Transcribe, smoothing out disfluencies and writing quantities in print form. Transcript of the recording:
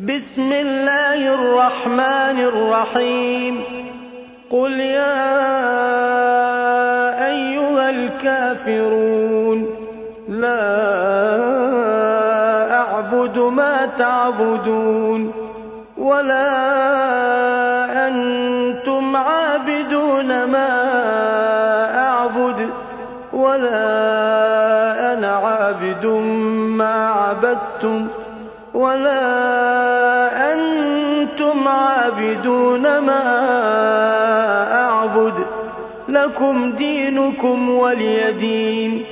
بسم الله الرحمن الرحيم قل يا أيها الكافرون لا أعبد ما تعبدون ولا أنتم عابدون ما أعبد ولا أنا عابد ما عبدتم ولا أنتم عابدون ما أعبد لكم دينكم ولي دين.